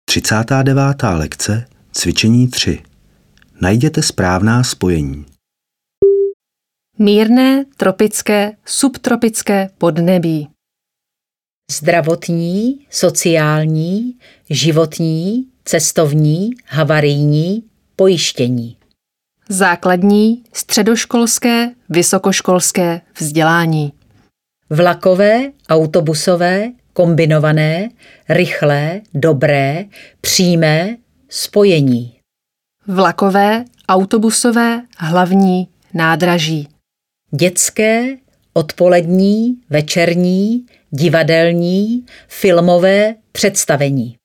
39. lekce, cvičení 3. Najděte správná spojení. Mírné, tropické, subtropické podnebí. Zdravotní, sociální, životní, cestovní, havarijní, pojištění. Základní, středoškolské, vysokoškolské vzdělání. Vlakové, autobusové, kombinované, rychlé, dobré, přímé, spojení. Vlakové, autobusové, hlavní, nádraží. Dětské, odpolední, večerní, divadelní, filmové představení.